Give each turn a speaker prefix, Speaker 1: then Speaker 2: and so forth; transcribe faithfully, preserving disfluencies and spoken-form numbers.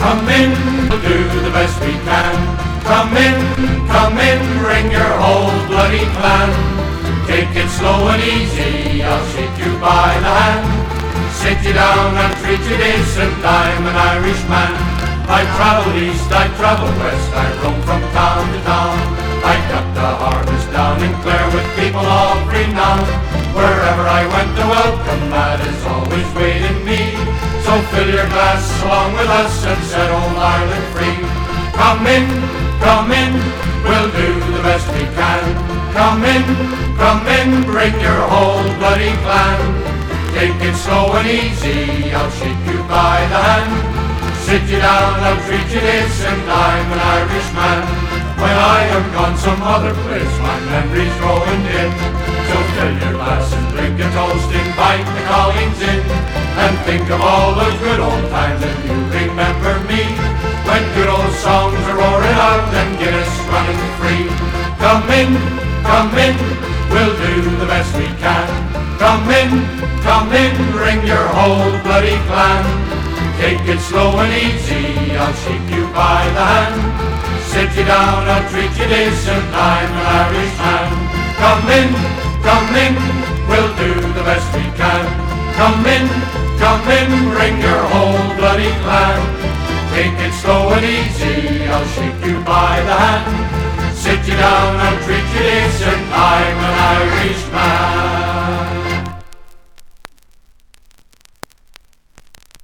Speaker 1: Come in, we'll do the best we can. Come in, come in, bring your whole bloody clan. Take it slow and easy, I'll shake you by the hand. Sit you down and treat you decent, I'm an Irishman. I travel east, I travel west, I roam from town to town. I got the harvest down in Clare with people all renown. Wherever I went, the welcome mat is always waiting me. So fill your glass along with us and set old Ireland free. Come in, come in, we'll do the best we can. Come in, come in, bring your whole bloody clan. Take it slow and easy, I'll shake you by the hand. Sit you down, I'll treat you decent, I'm an Irishman. When I am gone some other place, my memory's growing dim. So fill your glass and drink a toast, invite the colleagues in, and think of all those good old times and you remember me. When good old songs are roaring out and Guinness running free. Come in, come in, we'll do the best we can. Come in, come in, bring your whole bloody clan. Take it slow and easy, I'll shake you by the hand. Sit you down, I'll treat you decent, I'm an Irishman. Come in, come in, we'll do the best we can. Come in, come in, bring your whole bloody clan. Take it slow and easy, I'll shake you by the hand. Sit you down, I'll treat you decent, I'm an Irishman.